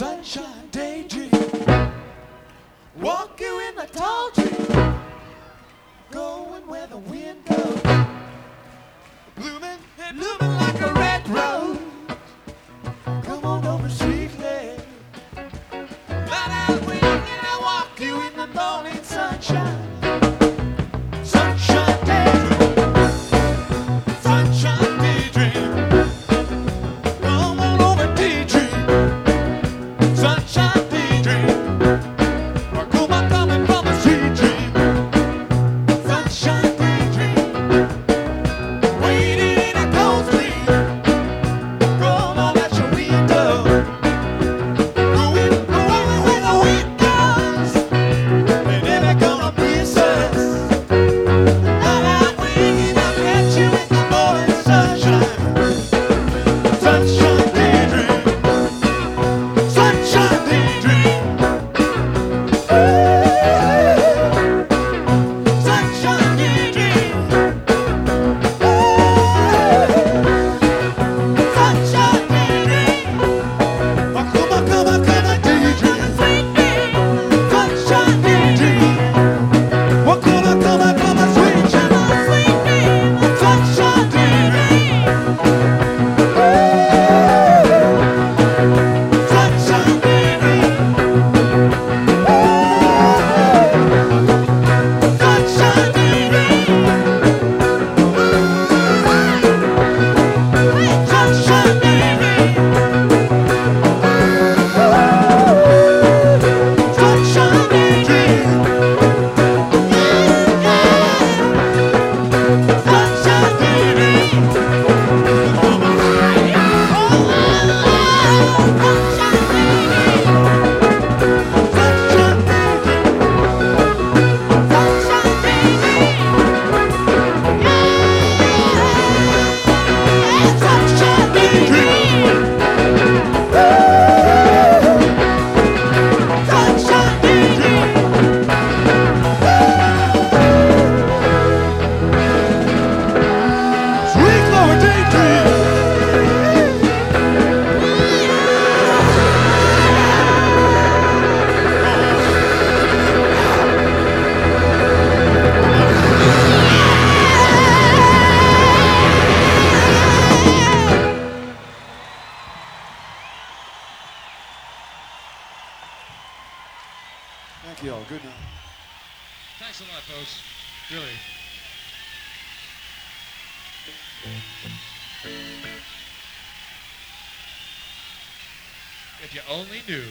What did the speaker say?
sunshine daydream. Walk you in a tall tree, going where the wind goes. Blooming, blooming like a red rose. Come on over sweetly. Light out wind and I walk you in the morning sunshine. Sunshine daydream. Sunshine daydream. Come on over daydream. Sunshine daydream. Or come on coming from a sweet dream. Sunshine daydream. Waiting in a cold stream. Come on at your window. Going where the wind goes. And never gonna miss us. Light out wind and I'll catch you in the morning sunshine. Sunshine daydream. Sunshine daydream. Sunshine daydream. Sunshine daydream. Oh, come on, daydream. Sunshine daydream. Oh, come on, sweet dream. Sunshine daydream. Sunshine daydream. Sunshine daydream. Sunshine daydream. Sunshine daydream. Sunshine daydream. Sweet Lord daydream. Thank you all. Good night. Thanks a lot, folks. Really. If you only knew.